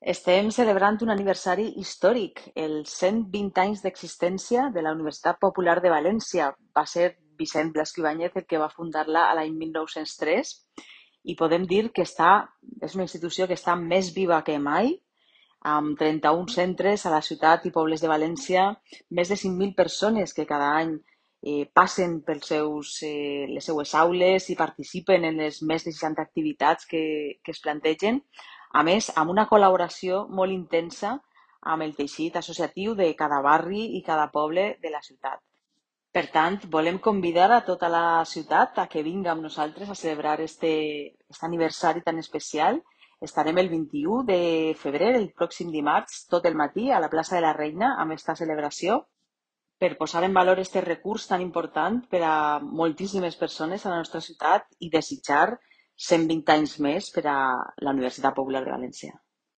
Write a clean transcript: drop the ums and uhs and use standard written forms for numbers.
Estem celebrant un aniversari històric, els 120 anys d'existència de la Universitat Popular de València. Va ser Vicent Blasco Ibáñez el que va fundar-la a l'any 1903 i podem dir que és una institució que està més viva que mai, amb 31 centres a la ciutat i pobles de València, més de 5.000 persones que cada any passen les seues aules i participen en les més de 60 activitats que es plantegen, a més, amb una col·laboració molt intensa amb el teixit associatiu de cada barri i cada poble de la ciutat. Per tant, volem convidar a tota la ciutat a que vinga amb nosaltres a celebrar este aniversari tan especial. Estarem el 21 de febrer, el pròxim dimarts, tot el matí a la plaça de la Reina amb esta celebració per posar en valor este recurs tan important per a moltíssimes persones a la nostra ciutat i desitjar 120 anys més per a la Universitat Popular de València.